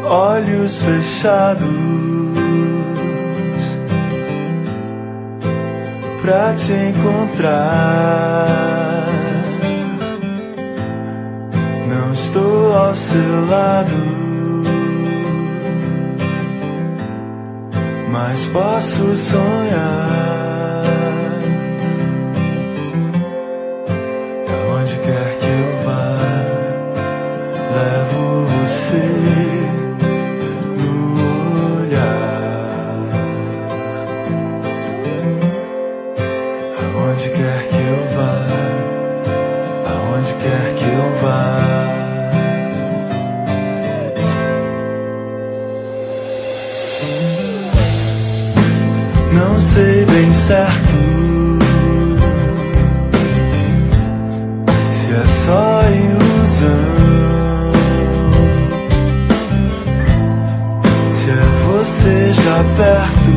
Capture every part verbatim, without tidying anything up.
olhos fechados pra te encontrar. Não estou ao seu lado, mas posso sonhar. E aonde quer que eu vá, levo você no olhar. Aonde quer que eu vá, aonde quer que eu vá. Não sei bem certo se é só ilusão, se é você já perto,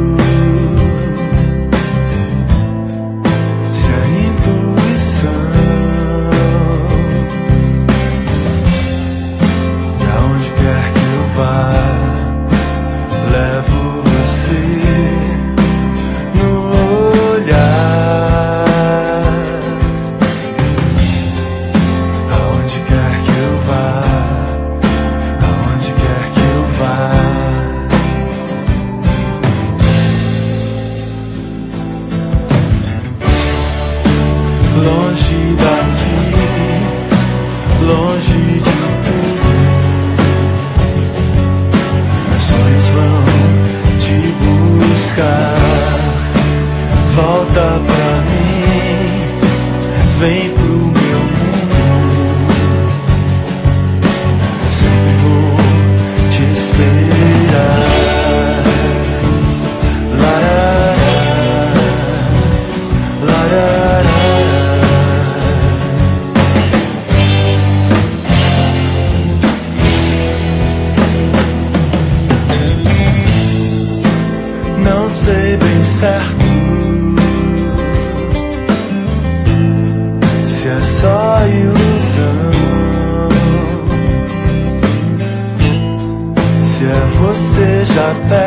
se é intuição. E aonde quer que eu vá, levo você no olhar. Aonde quer que eu vá, aonde quer que eu vá. Longe daqui, longe de tudo, meus sonhos vão te buscar. Volta pra mim, vem pro meu mundo. Eu sempre vou te esperar. Larará, larará. Não sei bem certo se é só ilusão, se é você já perto.